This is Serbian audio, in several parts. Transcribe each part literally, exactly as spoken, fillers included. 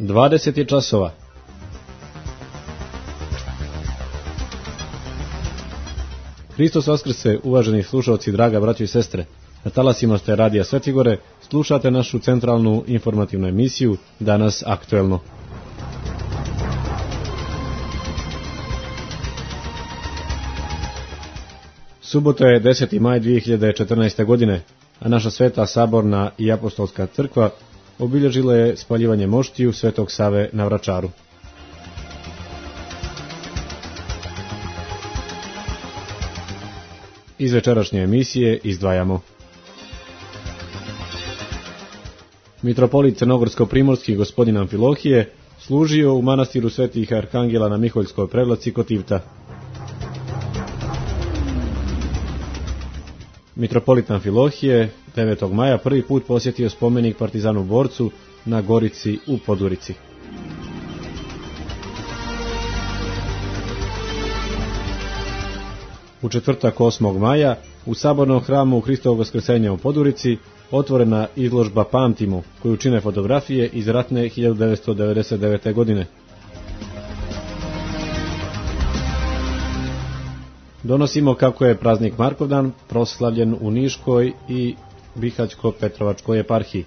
dvadeset je časova. Hristos vaskrse, uvaženi slušalci, draga braćo i sestre. Na talasima ste Radija Svetigore, slušate našu centralnu informativnu emisiju Danas aktuelno. Subota je deseti maj dvije hiljade četrnaeste. godine, a naša Sveta Saborna i Apostolska crkva obilježila je spaljivanje moštiju Svetog Save na Vračaru. Iz večerašnje emisije izdvajamo: mitropolit crnogorsko-primorski gospodin Amfilohije služio u manastiru Svetih Arhangela na Miholjskoj prevlaci kod Tivta. Mitropolit Amfilohije devetog maja prvi put posjetio spomenik partizanu borcu na Gorici u Podurici. U četvrtak osmog maja u Sabornom hramu Hristovog vaskrsenja u Podurici otvorena izložba Pamtimo, koju čine fotografije iz ratne hiljadu devetsto devedeset devete. godine. Donosimo kako je praznik Markovdan proslavljen u Niškoj i Bihaćko-Petrovačkoj eparhiji.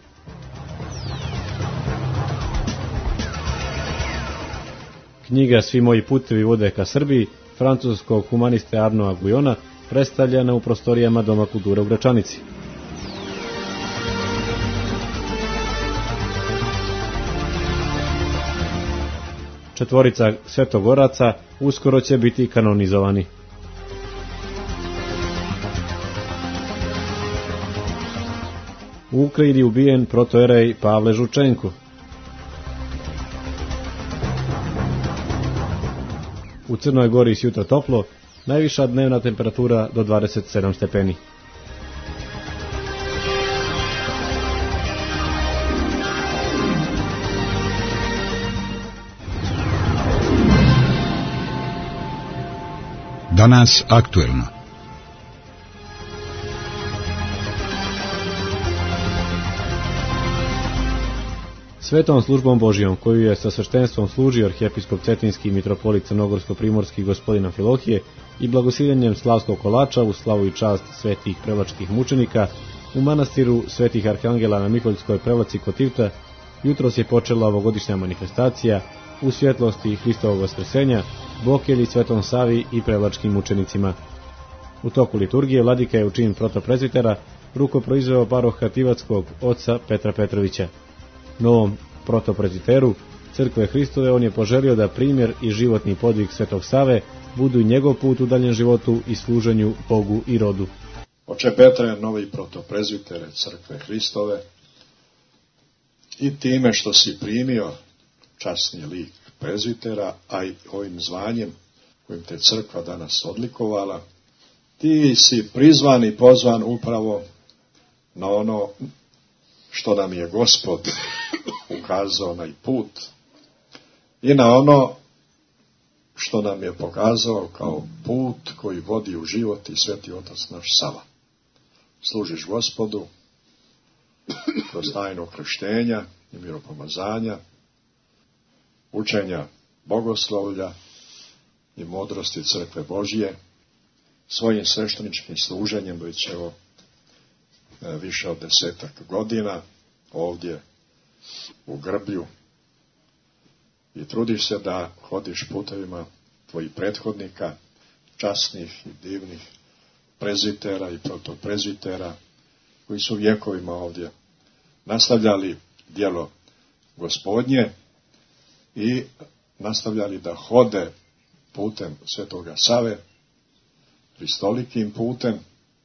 Knjiga Svi moji putevi vode ka Srbiji francuskog humaniste Arnoa Gujona predstavljena u prostorijama Doma kulture u Gračanici. Četvorica svetogoraca uskoro će biti kanonizovani. U Ukrajini ubijen protoerej Pavle Žučenko. U Crnoj Gori sjutra toplo, najviša dnevna temperatura do dvadeset sedam stepeni. Danas aktuelno. Svetom službom Božijom, koju je sa sveštenstvom služio arhijepiskop Cetinski mitropolit crnogorsko-primorski gospodin Amfilohije i blagosiljenjem slavskog kolača u slavu i čast svetih prevlačkih mučenika, u manastiru Svetih Arhangela na Miholjskoj prevlaci kod Tivta jutros je počela ovogodišnja manifestacija u svjetlosti Hristovog vaskrsenja, Bokelji Svetom Savi i prevlačkim mučenicima. U toku liturgije vladika je u čin protoprezbitera rukoproizveo paroha tivatskog oca Petra Petrovića. Novom protoprezbiteru Crkve Hristove on je poželio da primjer i životni podvig Svetog Save budu i njegov put u daljem životu i služenju Bogu i rodu. Oče Petre, novi protoprezbitere Crkve Hristove, i time što si primio časni lik prezbitera, a i ovim zvanjem kojim te Crkva danas odlikovala, ti si prizvan i pozvan upravo na ono što nam je Gospod ukazao na put i na ono što nam je pokazao kao put koji vodi u život i Sveti Otac naš Sava. Služiš Gospodu kroz tajnu krštenja i miropomazanja, učenja bogoslovlja i modrosti Crkve Božije, svojim svešteničkim služenjem već evo više od desetak godina ovdje u Grblju, i trudiš se da hodiš putevima tvojih prethodnika, časnih i divnih prezbitera i protoprezbitera, koji su vjekovima ovdje nastavljali djelo Gospodnje i nastavljali da hode putem Svetoga Save, Hristolikim putem,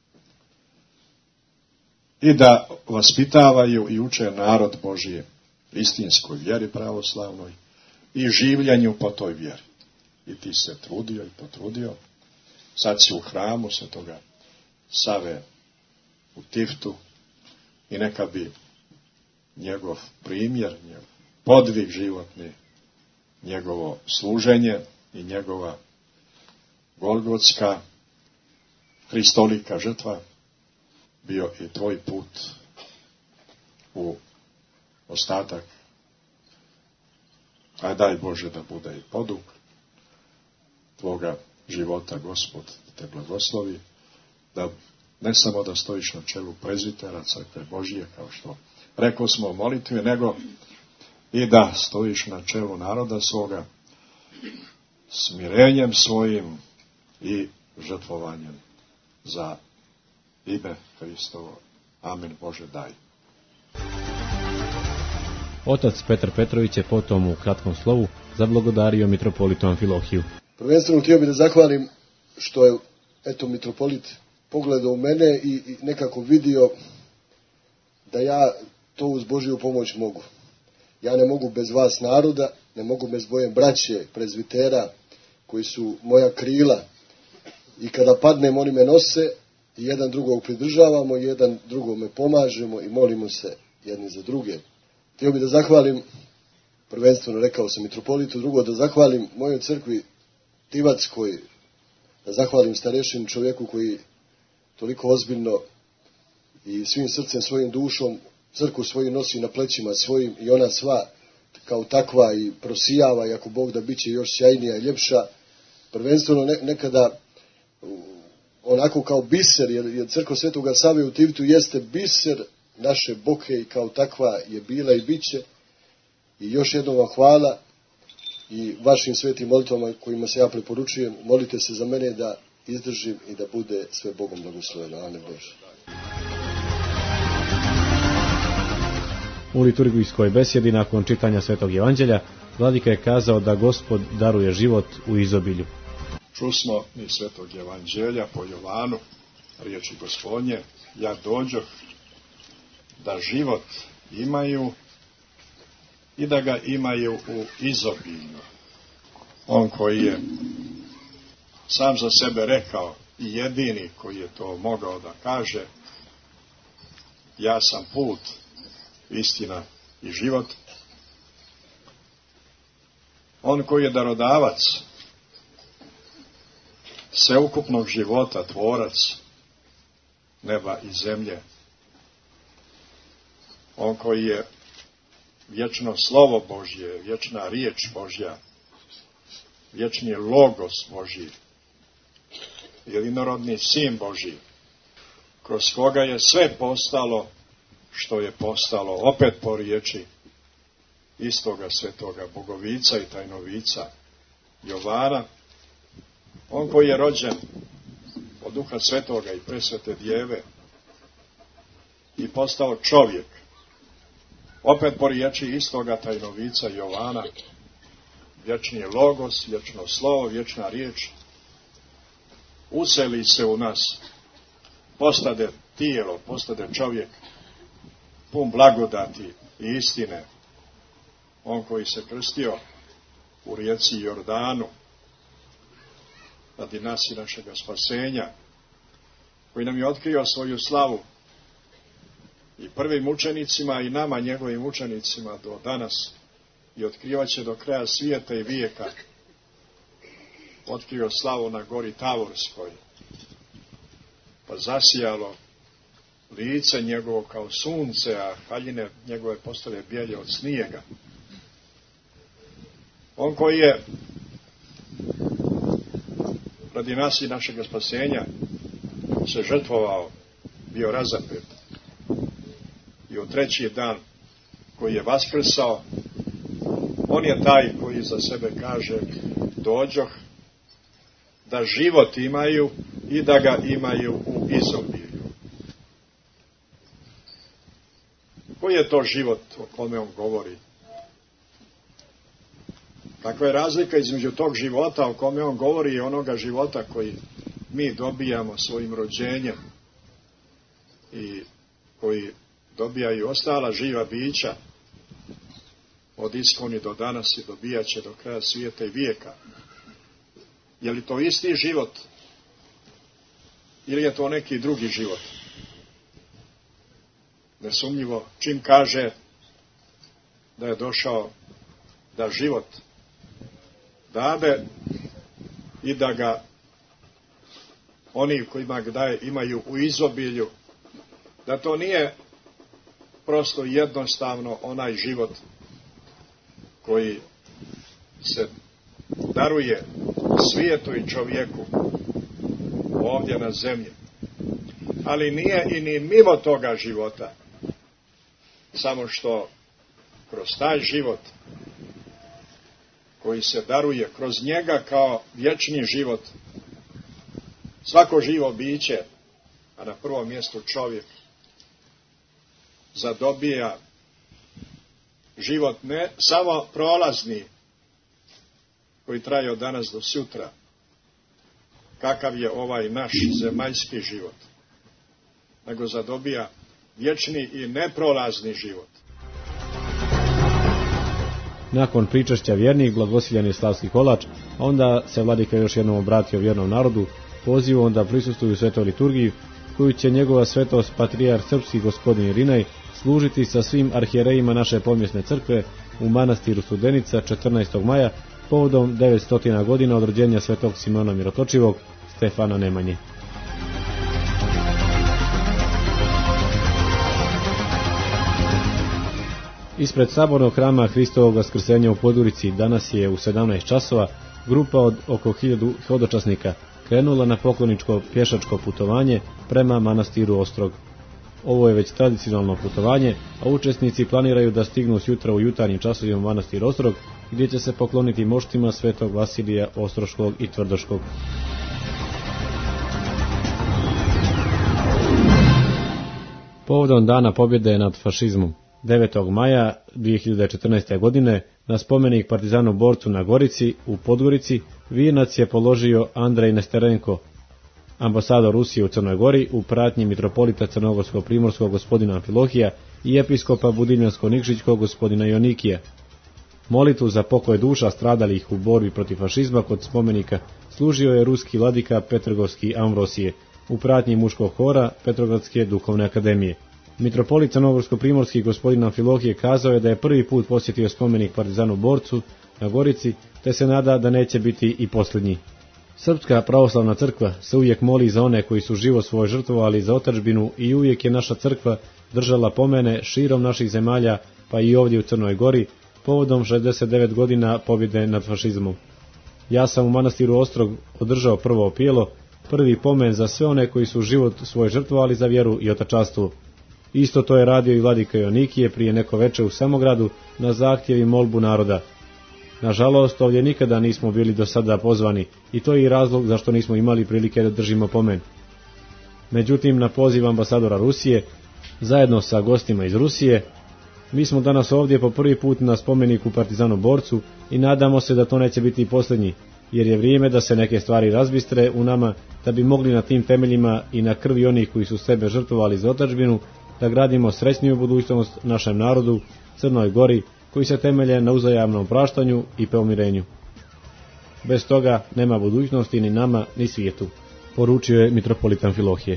i da vaspitavaju i uče narod Božije istinskoj vjeri pravoslavnoj i življenju po toj vjeri. I ti se trudio i potrudio. Sad si u hramu Svetoga Save u Tivtu i neka bi njegov primjer, njegov podvig životni, njegovo služenje i njegova golgotska Hristolika žrtva bio i tvoj put u ostatak A daj Bože da bude i poduk tvoga života, Gospod te blagoslovi, da ne samo da stojiš na čelu prezbitera crkve Božije, kao što rekao smo u molitvi, nego i da stojiš na čelu naroda svoga, smirenjem svojim i žrtvovanjem za ime Hristovo. Amen. Bože daj. Otac Petar Petrović je potom u kratkom slovu zablagodario mitropolitu Amfilohiju. Prvenstveno htio bih da zahvalim što je eto mitropolit pogledao u mene i, i nekako vidio da ja to uz Božju pomoć mogu. Ja ne mogu bez vas naroda, ne mogu bez moje braće, prezbitera, koji su moja krila. I kada padnem, oni me nose i jedan drugog pridržavamo, i jedan drugome pomažemo i molimo se jedni za druge. Htio bih da zahvalim, prvenstveno rekao sam mitropolitu, drugo da zahvalim mojoj crkvi Tivatskoj, da zahvalim starešinu, čovjeku koji toliko ozbiljno i svim srcem, svojim dušom crkvu svoju nosi na plećima svojim i ona sva kao takva i prosijava, i ako Bog da biće još sjajnija i ljepša. Prvenstveno ne, nekada onako kao biser, jer, jer crkva Svetoga Save u Tivitu jeste biser naše Boke i kao takva je bila i bit će. I još jednom vam hvala i vašim svetim molitvama kojima se ja preporučujem, molite se za mene da izdržim i da bude sve Bogom blagosloveno. Amen Bože. U liturgijskoj besjedi nakon čitanja Svetog Evanđelja vladika je kazao da Gospod daruje život u izobilju. Čusmo iz Svetog Evanđelja po Jovanu, riječi Gospodnje, ja dođoh da život imaju i da ga imaju u izobilju. On koji je sam za sebe rekao i jedini koji je to mogao da kaže, ja sam put, istina i život. On koji je darodavac sveukupnog života, tvorac neba i zemlje. On koji je vječno slovo Božje, vječna riječ Božja, vječni logos Božji, jedinorodni sin Božji, kroz koga je sve postalo što je postalo, opet po riječi istoga svetoga bogovica i tajnovica Jovana, on koji je rođen od Duha Svetoga i presvete Djeve i postao čovjek, opet po riječi istoga tajnovica Jovana, vječni logos, vječno slovo, vječna riječ, useli se u nas, postade tijelo, postade čovjek, pun blagodati i istine. On koji se krstio u rijeci Jordanu radi nas i našega spasenja, koji nam je otkrio svoju slavu i prvim učenicima i nama, njegovim učenicima do danas, i otkrivaće do kraja svijeta i vijeka. Otkrio slavu na gori Tavorskoj, pa zasijalo lice njegovo kao sunce, a haljine njegove postale bijelje od snijega. On koji je radi nas i našega spasenja se žrtvovao, bio razapet, i u treći dan koji je vaskrsao, on je taj koji za sebe kaže dođoh da život imaju i da ga imaju u izobilju. Koji je to život o kome on govori? Kakva je razlika između tog života o kome on govori i onoga života koji mi dobijamo svojim rođenjem i koji dobijaju ostala živa bića od iskoni do danas i dobijat će do kraja svijeta i vijeka? Je li to isti život ili je to neki drugi život? Nesumnjivo, čim kaže da je došao da život dade i da ga oni kojima ga daje imaju u izobilju, da to nije prosto jednostavno onaj život koji se daruje svijetu i čovjeku ovdje na zemlji. Ali nije i ni mimo toga života. Samo što kroz taj život koji se daruje, kroz njega kao vječni život, svako živo biće, a na prvom mjestu čovjek, zadobija život ne samo prolazni, koji traje od danas do sutra, kakav je ovaj naš zemaljski život, nego zadobija vječni i neprolazni život. Nakon pričešća vjernih blagosiljan je Slavski kolač, a onda se vladika još jednom obratio vjernom narodu, pozivom da prisustuju svetoj liturgiji, koju će njegova svetost patrijarh srpski gospodin Irinej služiti sa svim arhijerejima naše pomjesne crkve u manastiru Studenica četrnaestog maja povodom devetsto godina od rođenja svetog Simona Mirotočivog, Stefana Nemanje. Ispred sabornog hrama Hristovog Vaskrsenja u Podgorici danas je u sedamnaest časova grupa od oko hiljadu hodočasnika krenula na pokloničko pješačko putovanje prema manastiru Ostrog. Ovo je već tradicionalno putovanje, a učesnici planiraju da stignu sjutra u jutarnjim časovima u manastir Ostrog, gdje će se pokloniti moštima svetog Vasilija Ostroškog i Tvrdoškog. Povodom dana pobjede nad fašizmom devetog maja dvije hiljade četrnaeste. godine na spomenik partizanu borcu na Gorici u Podgorici vijenac je položio Andrej Nesterenko, ambasador Rusije u Crnoj Gori u pratnji mitropolita crnogorsko-primorskog gospodina Amfilohija i episkopa Budiljansko-Nikšićkog gospodina Jonikija. Molitvu za pokoj duša stradalih u borbi protiv fašizma kod spomenika služio je ruski vladika Petrgovski Amvrosije u pratnji muškog hora Petrogradske duhovne akademije. Mitropolit crnogorsko-primorski gospodin Amfilohije kazao je da je prvi put posjetio spomenik partizanu borcu na Gorici, te se nada da neće biti i posljednji. Srpska pravoslavna crkva se uvijek moli za one koji su život svoj žrtvovali za otadžbinu i uvijek je naša crkva držala pomene širom naših zemalja, pa i ovdje u Crnoj Gori, povodom šezdeset devet godina pobjede nad fašizmom. Ja sam u manastiru Ostrog održao prvo opijelo, prvi pomen za sve one koji su život svoj žrtvovali za vjeru i otačanstvo. Isto to je radio i vladika Jonikije prije neko veče u Samogradu na zahtjev i molbu naroda. Nažalost, ovdje nikada nismo bili do sada pozvani i to je i razlog zašto nismo imali prilike da držimo pomen. Međutim, na poziv ambasadora Rusije, zajedno sa gostima iz Rusije, mi smo danas ovdje po prvi put na spomeniku partizanu borcu i nadamo se da to neće biti i posljednji, jer je vrijeme da se neke stvari razbistre u nama, da bi mogli na tim temeljima i na krvi onih koji su sebe žrtvovali za otadžbinu, da gradimo srećniju budućnost našem narodu, Crnoj Gori, koji se temelje na uzajamnom praštanju i pomirenju. Bez toga nema budućnosti ni nama, ni svijetu, poručio je mitropolit Amfilohije.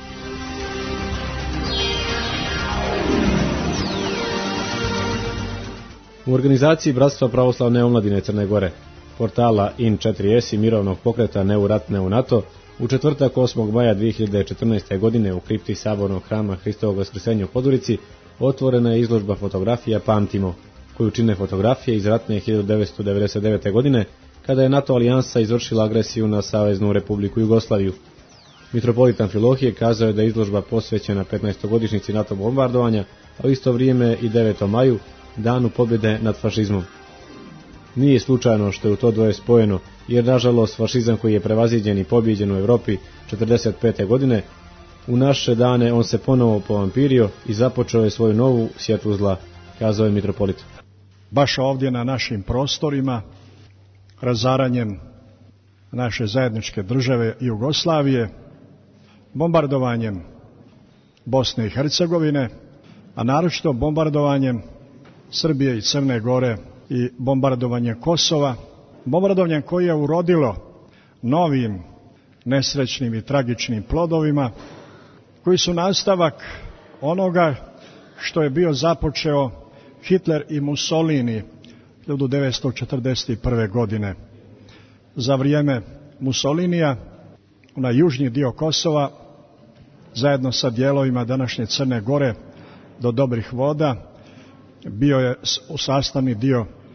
U organizaciji Bratstva pravoslavne omladine Crne Gore, portala in četiri es i mirovnog pokreta Ne u rat, ne u NATO, u četvrtak osmog maja dvije hiljade četrnaeste. godine u kripti sabornog hrama Hristovog Vaskrsenja u Podgorici otvorena je izložba fotografija Pamtimo, koju čine fotografije iz ratne hiljadu devetsto devedeset devete. godine, kada je NATO alijansa izvršila agresiju na Saveznu Republiku Jugoslaviju. Mitropolit Amfilohije kazao je da je izložba posvećena petnaestogodišnjici NATO bombardovanja, a u isto vrijeme i devetom maju, danu pobjede nad fašizmom. Nije slučajno što je u to dvoje spojeno, jer nažalost fašizam koji je prevaziđen i pobjeđen u Europi četrdeset pete. godine, u naše dane on se ponovo povampirio i započeo je svoju novu sjetvu zla, kazao je mitropolit. Baš ovdje na našim prostorima, razaranjem naše zajedničke države Jugoslavije, bombardovanjem Bosne i Hercegovine, a naročito bombardovanjem Srbije i Crne Gore i bombardovanje Kosova, bombardovanje koje je urodilo novim nesrećnim i tragičnim plodovima, koji su nastavak onoga što je bio započeo Hitler i Mussolini hiljadu devetsto četrdeset prve. godine. Za vrijeme Mussolinija, na južni dio Kosova, zajedno sa dijelovima današnje Crne Gore do Dobrih voda, bio je u sastavni dio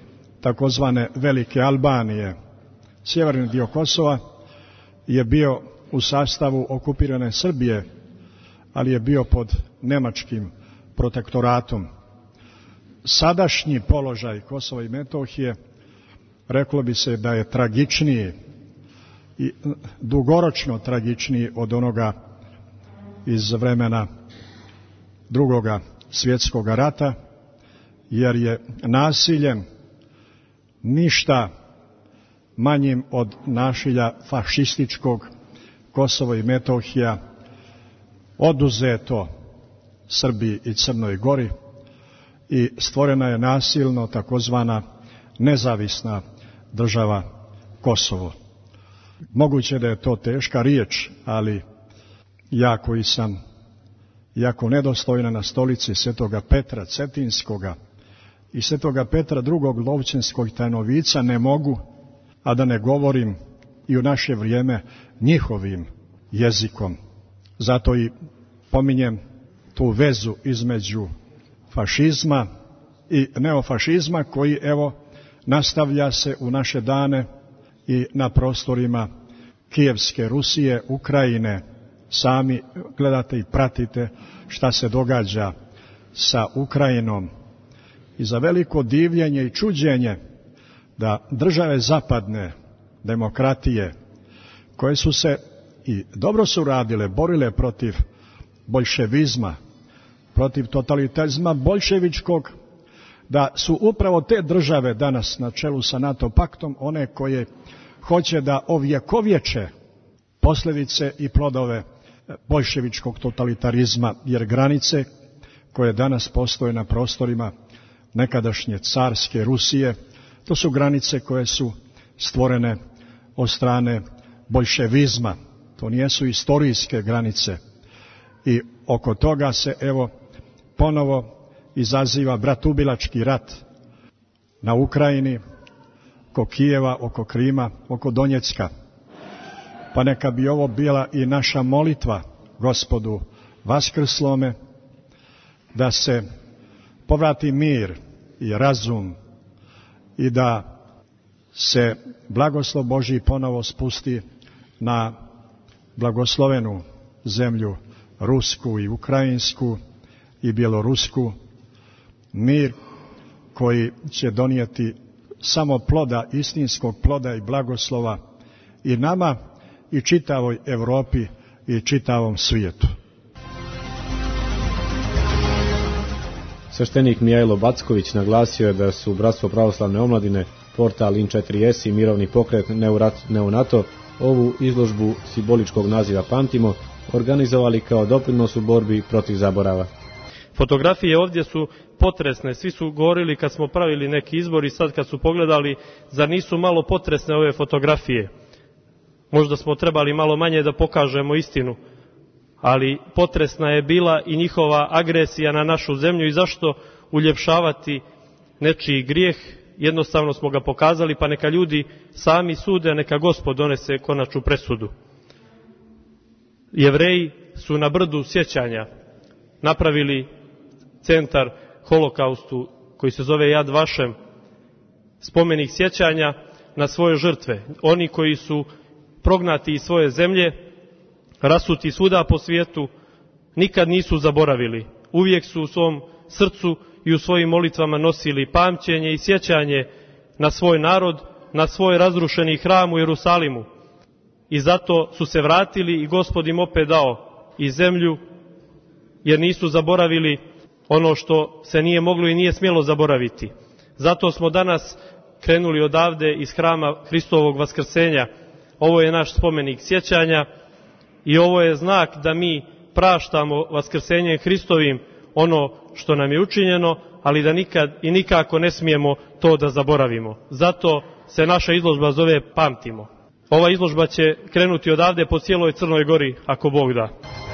takozvane Velike Albanije. Sjeverni dio Kosova je bio u sastavu okupirane Srbije, ali je bio pod nemačkim protektoratom. Sadašnji položaj Kosova i Metohije, reklo bi se da je tragičniji i dugoročno tragičniji od onoga iz vremena Drugoga svjetskog rata, jer je nasiljem ništa manjim od nasilja fašističkog Kosovo i Metohija oduzeto Srbiji i Crnoj Gori i stvorena je nasilno takozvana nezavisna država Kosovo. Moguće da je to teška riječ, ali ja koji sam jako nedostojna na stolici Svetoga Petra Cetinskoga i Svetoga Petra drugog Lovćenskog Tajnovica ne mogu, a da ne govorim i u naše vrijeme njihovim jezikom. Zato i pominjem tu vezu između fašizma i neofašizma koji, evo, nastavlja se u naše dane i na prostorima Kijevske Rusije, Ukrajine. Sami gledate i pratite šta se događa sa Ukrajinom. I za veliko divljenje i čuđenje da države zapadne demokratije, koje su se i dobro su radile, borile protiv boljševizma, protiv totalitarizma boljševičkog, da su upravo te države danas na čelu sa NATO paktom one koje hoće da ovjekovječe posljedice i plodove boljševičkog totalitarizma, jer granice koje danas postoje na prostorima nekadašnje carske Rusije, to su granice koje su stvorene od strane boljševizma. To nijesu istorijske granice. I oko toga se, evo, ponovo izaziva bratubilački rat na Ukrajini, oko Kijeva, oko Krima, oko Donjecka. Pa neka bi ovo bila i naša molitva Gospodu Vaskrslome, da se povrati mir i razum i da se blagoslov Božji ponovo spusti na blagoslovenu zemlju rusku i ukrajinsku i bjelorusku, mir koji će donijeti samo ploda, istinskog ploda i blagoslova i nama i čitavoj Europi i čitavom svijetu. Sveštenik Mijajlo Backović naglasio je da su Bratstvo pravoslavne omladine, portal in četiri es i mirovni pokret Neonato ovu izložbu simboličkog naziva Pamtimo organizovali kao doprinos u borbi protiv zaborava. Fotografije ovdje su potresne, svi su govorili kad smo pravili neki izbor i sad kad su pogledali, zar nisu malo potresne ove fotografije? Možda smo trebali malo manje da pokažemo istinu, ali potresna je bila i njihova agresija na našu zemlju i zašto uljepšavati nečiji grijeh, jednostavno smo ga pokazali, pa neka ljudi sami sude, neka Gospod donese konačnu presudu. Jevreji su na brdu sjećanja napravili centar holokaustu koji se zove Jad Vašem, spomenik sjećanja na svoje žrtve. Oni koji su prognati iz svoje zemlje, rasuti svuda po svijetu, nikad nisu zaboravili. Uvijek su u svom srcu i u svojim molitvama nosili pamćenje i sjećanje na svoj narod, na svoj razrušeni hram u Jerusalimu. I zato su se vratili i Gospod im opet dao i zemlju, jer nisu zaboravili ono što se nije moglo i nije smjelo zaboraviti. Zato smo danas krenuli odavde iz hrama Hristovog vaskrsenja. Ovo je naš spomenik sjećanja i ovo je znak da mi praštamo vaskrsenjem Hristovim ono što nam je učinjeno, ali da nikad i nikako ne smijemo to da zaboravimo. Zato se naša izložba zove Pamtimo. Ova izložba će krenuti odavde po cijeloj Crnoj Gori, ako Bog da.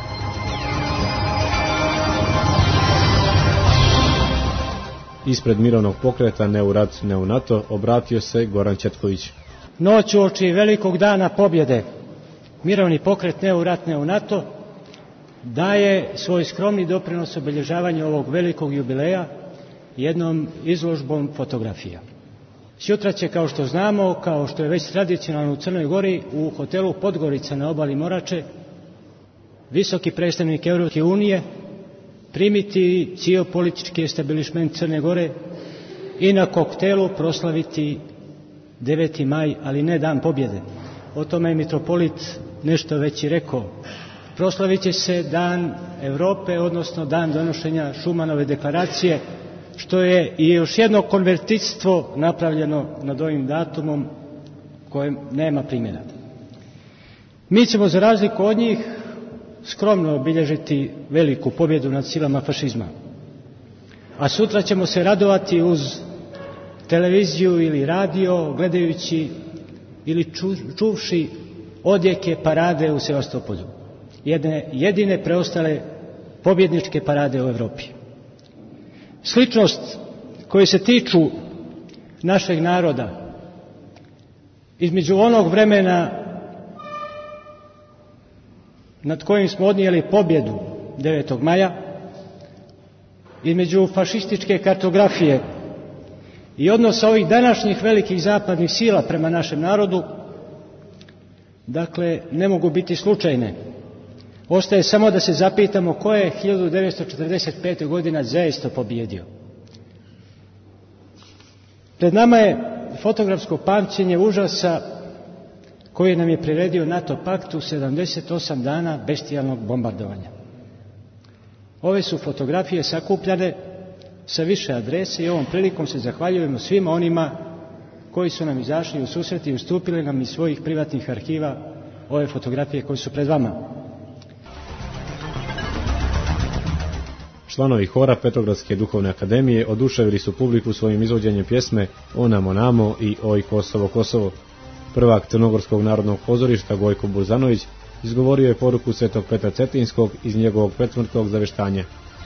Ispred mirovnog pokreta Neurad Neonato obratio se Goran Četković. Noć uoči velikog dana pobjede mirovni pokret Neurad Neonato daje svoj skromni doprinos obilježavanju ovog velikog jubileja jednom izložbom fotografija. Sutra će, kao što znamo, kao što je već tradicionalno u Crnoj Gori, u hotelu Podgorica na obali Morače, visoki predstavnik Europske unije primiti cijel politički establishment Crne Gore i na koktelu proslaviti deveti maj, ali ne dan pobjede. O tome je mitropolit nešto već i rekao. Proslavit će se dan Europe, odnosno dan donošenja Šumanove deklaracije, što je i još jedno konvertitstvo napravljeno nad ovim datumom kojem nema primjena. Mi ćemo za razliku od njih skromno obilježiti veliku pobjedu nad silama fašizma. A sutra ćemo se radovati uz televiziju ili radio, gledajući ili ču, čuvši odjeke parade u Sevastopolju. Jedne jedine preostale pobjedničke parade u Europi. Sličnost koje se tiču našeg naroda između onog vremena nad kojim smo odnijeli pobjedu devetog maja, između fašističke kartografije i odnosa ovih današnjih velikih zapadnih sila prema našem narodu, dakle, ne mogu biti slučajne. Ostaje samo da se zapitamo ko je hiljadu devetsto četrdeset pete. godine zaista pobjedio. Pred nama je fotografsko pamćenje užasa koji nam je priredio NATO pakt u sedamdeset osam dana bestijalnog bombardovanja. Ove su fotografije sakupljane sa više adrese i ovom prilikom se zahvaljujemo svima onima koji su nam izašli u susret i ustupili nam iz svojih privatnih arhiva ove fotografije koje su pred vama. Članovi hora Petrogradske duhovne akademije oduševili su publiku svojim izvođenjem pjesme O namo namo i Oj Kosovo Kosovo. Prvak Crnogorskog narodnog pozorišta Gojko Burzanović izgovorio je poruku Svetog Petra Cetinskog iz njegovog predsmrtnog zaveštanja.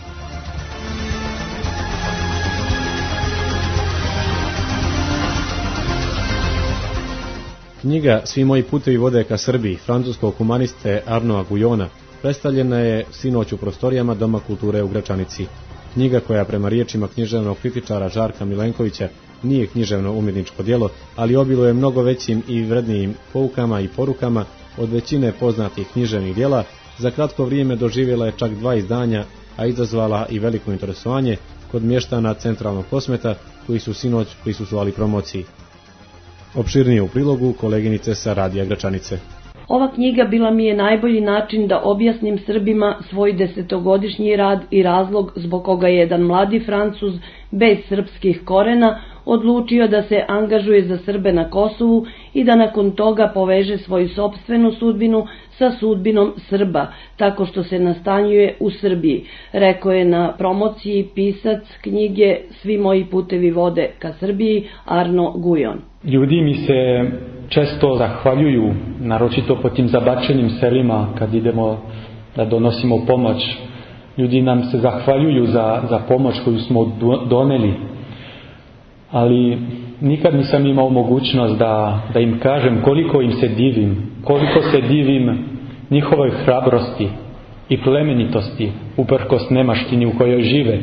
Knjiga Svi moji putevi vode ka Srbiji francuskog humaniste Arnoa Gujona predstavljena je sinoć u prostorijama Doma kulture u Gračanici. Knjiga koja prema riječima književnog kritičara Žarka Milenkovića nije književno umjetničko djelo, ali obiluje mnogo većim i vrednijim poukama i porukama od većine poznatih književnih djela, za kratko vrijeme doživjela je čak dva izdanja, a izazvala i veliko interesovanje kod mještana Centralnog Kosmeta koji su sinoć prisustvovali promociji. Opširnije u prilogu koleginice sa Radija Gračanice. Ova knjiga bila mi je najbolji način da objasnim Srbima svoj desetogodišnji rad i razlog zbog koga je jedan mladi Francuz bez srpskih korena odlučio da se angažuje za Srbe na Kosovu i da nakon toga poveže svoju sopstvenu sudbinu sa sudbinom Srba, tako što se nastanjuje u Srbiji, rekao je na promociji pisac knjige Svi moji putevi vode ka Srbiji Arno Gujon. Ljudi mi se često zahvaljuju, naročito po tim zabačenim selima kad idemo da donosimo pomoć. Ljudi nam se zahvaljuju za, za pomoć koju smo doneli, ali nikad nisam imao mogućnost da, da im kažem koliko im se divim, koliko se divim njihovoj hrabrosti i plemenitosti uprkos nemaštini u kojoj žive.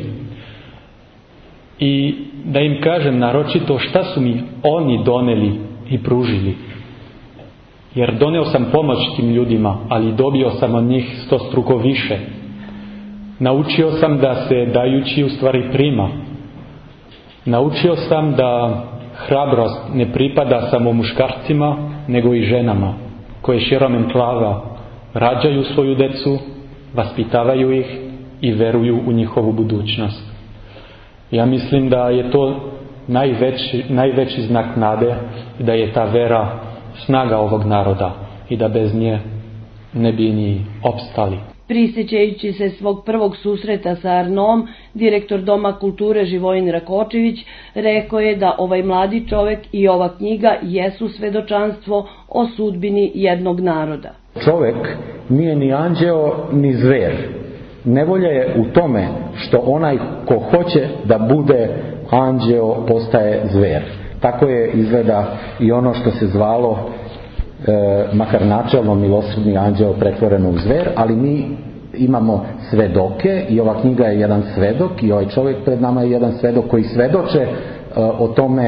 I da im kažem naročito šta su mi oni doneli i pružili. Jer doneo sam pomoć tim ljudima, ali dobio sam od njih stostruko više. Naučio sam da se dajući u stvari prima. Naučio sam da hrabrost ne pripada samo muškarcima, nego i ženama, koje širom enklava rađaju svoju decu, vaspitavaju ih i veruju u njihovu budućnost. Ja mislim da je to najveći, najveći znak nade, da je ta vera snaga ovog naroda i da bez nje ne bi ni opstali. Prisjećajući se svog prvog susreta sa Arnom, direktor Doma kulture Živojin Rakočević rekao je da ovaj mladi čovjek i ova knjiga jesu svedočanstvo o sudbini jednog naroda. Čovjek nije ni anđeo ni zver. Nevolja je u tome što onaj ko hoće da bude anđeo postaje zver. Tako je izgleda i ono što se zvalo e, makar načelno milosrdni anđeo pretvoreno u zver, ali mi imamo svedoke i ova knjiga je jedan svedok i ovaj čovjek pred nama je jedan svedok koji svedoče e, o tome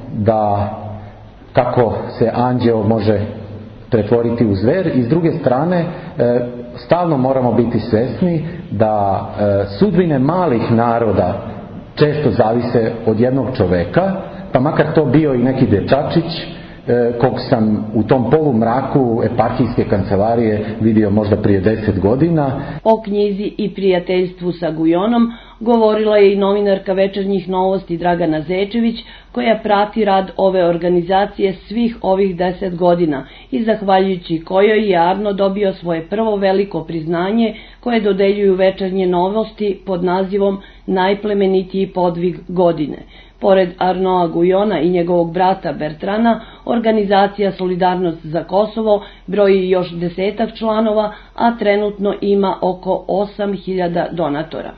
da kako se anđeo može pretvoriti u zver, i s druge strane stalno moramo biti svjesni da sudbine malih naroda često zavise od jednog čoveka, pa makar to bio i neki dečačić kog sam u tom polumraku eparhijske kancelarije vidio možda prije deset godina. O knjizi i prijateljstvu sa Gujonom govorila je i novinarka Večernjih novosti Dragana Zečević, koja prati rad ove organizacije svih ovih deset godina i zahvaljujući kojoj je Arno dobio svoje prvo veliko priznanje koje dodeljuju Večernje novosti pod nazivom Najplemenitiji podvig godine. Pored Arnoa Gujona i njegovog brata Bertrana, organizacija Solidarnost za Kosovo broji još desetak članova, a trenutno ima oko osam hiljada donatora.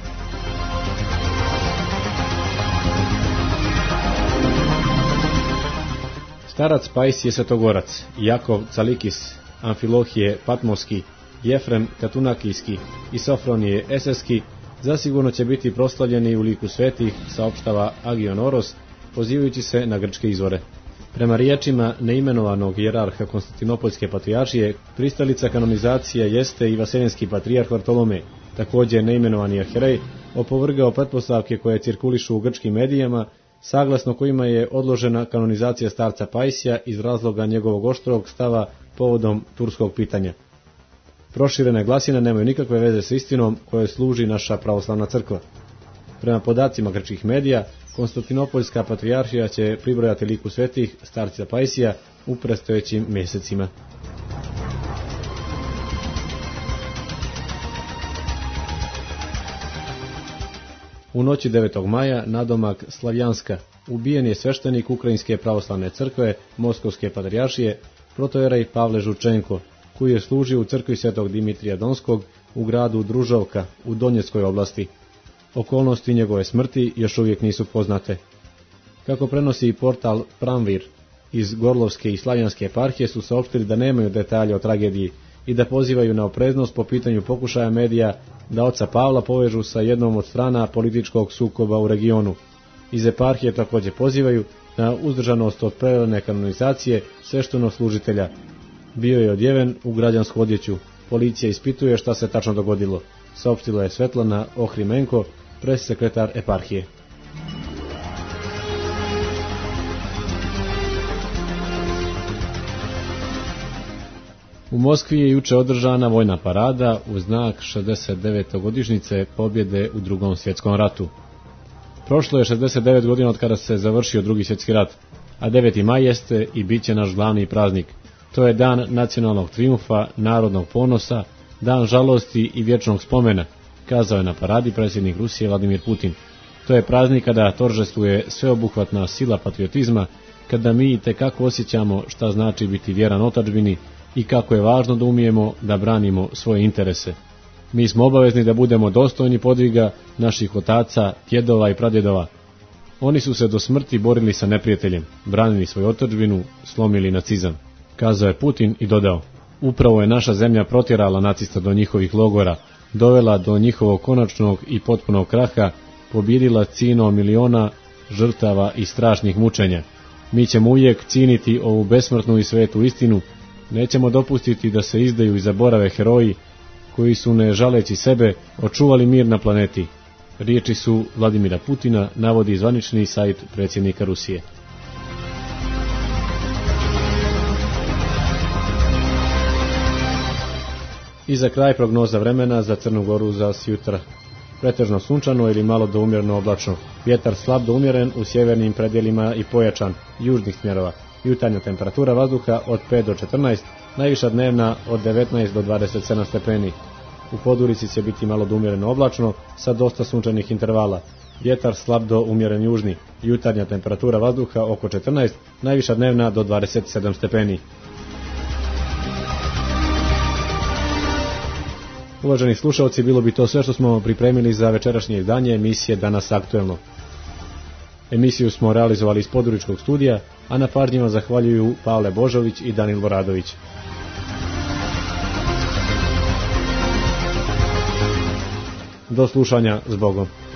Starac Pajsije Svetogorac, Jakov Calikis, Amfilohije Patmoski, Jefrem Katunakijski i Sofronije Eseski zasigurno će biti proslavljeni u liku svetih, saopštava Agion Oros, pozivajući se na grčke izvore. Prema riječima neimenovanog hijerarha Konstantinopoljske patrijaršije, pristalica kanonizacije jeste i vaseljenski patrijarh Vartolome, također neimenovani arhijerej, opovrgao pretpostavke koje cirkulišu u grčkim medijama, saglasno kojima je odložena kanonizacija starca Pajsija iz razloga njegovog oštrog stava povodom turskog pitanja. Proširene glasine nemaju nikakve veze s istinom koje služi naša pravoslavna crkva. Prema podacima grčkih medija, Konstantinopoljska patrijaršija će pribrojati liku svetih starca Pajsija u predstojećim mjesecima. U noći devetog maja nadomak Slavjanska ubijen je sveštenik Ukrajinske pravoslavne crkve Moskovske patrijaršije protojerej Pavle Žučenko, koji je služio u crkvi Svetog Dimitrija Donskog u gradu Družovka u Donjeckoj oblasti. Okolnosti njegove smrti još uvijek nisu poznate. Kako prenosi portal Pramvir, iz Gorlovske i Slavjanske eparhije su saopštili da nemaju detalje o tragediji i da pozivaju na opreznost po pitanju pokušaja medija da oca Pavla povežu sa jednom od strana političkog sukoba u regionu. Iz eparhije također pozivaju na uzdržanost od prerane kanonizacije sveštenoslужitelja. Bio je odjeven u građansku odjeću. Policija ispituje šta se tačno dogodilo, saopštila je Svetlana Ohrimenko, pressekretar eparhije. U Moskvi je juče održana vojna parada u znak šezdeset devete godišnjice pobjede u Drugom svjetskom ratu. Prošlo je šezdeset devet godina od kada se završio Drugi svjetski rat, a deveti maj jeste i bit će naš glavni praznik. To je dan nacionalnog triumfa, narodnog ponosa, dan žalosti i vječnog spomena, kazao je na paradi predsjednik Rusije Vladimir Putin. To je praznik kada торжествuje sveobuhvatna sila patriotizma, kada mi itekako osjećamo šta znači biti vjeran otadžbini i kako je važno da umijemo da branimo svoje interese. Mi smo obavezni da budemo dostojni podviga naših otaca, djedova i pradjedova. Oni su se do smrti borili sa neprijateljem, branili svoju otadžbinu, slomili nacizam, kazao je Putin i dodao: upravo je naša zemlja protjerala nacista do njihovih logora, dovela do njihovog konačnog i potpunog kraha, pobjedila cino miliona žrtava i strašnih mučenja. Mi ćemo uvijek ciniti ovu besmrtnu i svetu istinu, nećemo dopustiti da se izdaju i zaborave heroji koji su, ne žaleći sebe, očuvali mir na planeti. Riječi su Vladimira Putina, navodi zvanični sajt predsjednika Rusije. I za kraj prognoza vremena za Crnu Goru za sjutra. Pretežno sunčano ili malo do umjereno oblačno. Vjetar slab do umjeren u sjevernim predjelima i pojačan, južnih smjerova. Jutarnja temperatura vazduha od pet do četrnaest, najviša dnevna od devetnaest do dvadeset sedam stepeni. U Podurici će biti malo do umjereno oblačno sa dosta sunčanih intervala. Vjetar slab do umjeren južni. Jutarnja temperatura vazduha oko četrnaest, najviša dnevna do dvadeset sedam stepeni. Uvaženi slušalci, bilo bi to sve što smo pripremili za večerašnje izdanje emisije Danas aktuelno. Emisiju smo realizovali iz Poduričkog studija, a na pažnjima zahvaljuju Pavle Božović i Danil Boradović. Do slušanja, s Bogom.